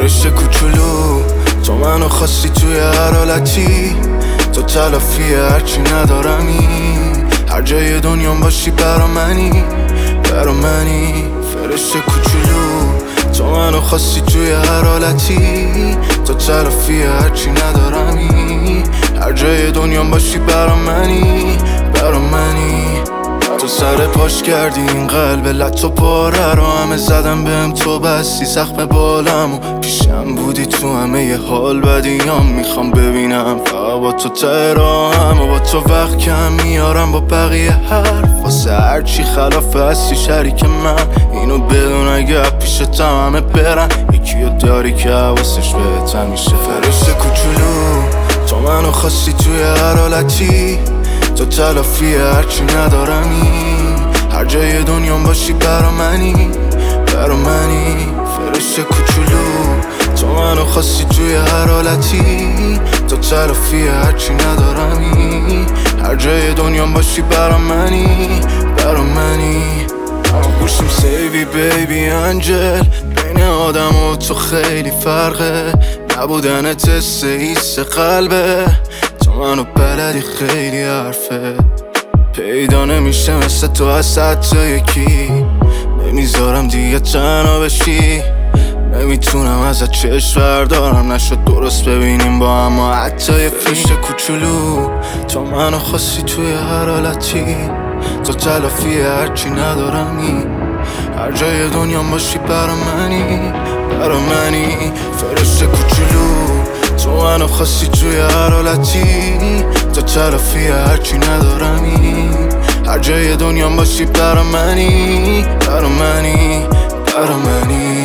فرشته کوچولو، تو منو خواستی توی هر حالتی، تو تلافی هرچی ندارمی، هر جای دنیام باشی برا منی، برا منی. فرشته کوچولو، تو منو خواستی توی هر حالتی، تو تلافی هرچی ندارمی، هر جای دنیام باشی برا منی، برا منی. تو سر پاش کردی این قلب لط و پاره رو، همه زدم بهم تو بستی زخم بالم و پیشم بودی تو همه ی حال بدیام. میخوام ببینم فقط با تو ته راهم و با تو وقت کم میارم با بقیه حرف، واسه هرچی خلاف هستی شریک من، اینو بدون اگه پیشتم همه برن، یکیو داری که حواسش بهت همیشه. فرشته کوچولو، تو منو خواستی توی هر حالتی، تو تلافی هرچی ندارمی، هر جای دنیام باشی برا منی، برا منی. فرشته کوچولو، تو منو خواستی توی هر حالتی، تو تلافی هرچی ندارمی، هر جای دنیام باشی برا منی، برا منی. گوشیم سیوی بیبی انجل، بین آدم و تو خیلی فرقه، نبودن تست ایست قلبه، تو منو بلدی خیلی حرفه، پیدا نمیشه مثل تو از حتی یکی، نمیذارم دیگه تنها بشی، نمیتونم ازت چشم بردارم، نشد درست ببینیم با هم و حتی یه فرشته کوچولو، تو منو خواستی توی هر حالتی، تو تلافی هرچی ندارمی، هر جای دنیام باشی برا منی، برا منی. فرشته کوچولو، تو منو خواستی توی هر حالتی، تو تلافی هرچی ندارمی، هر جای دنیام باشی برا منی، برا منی، برا منی.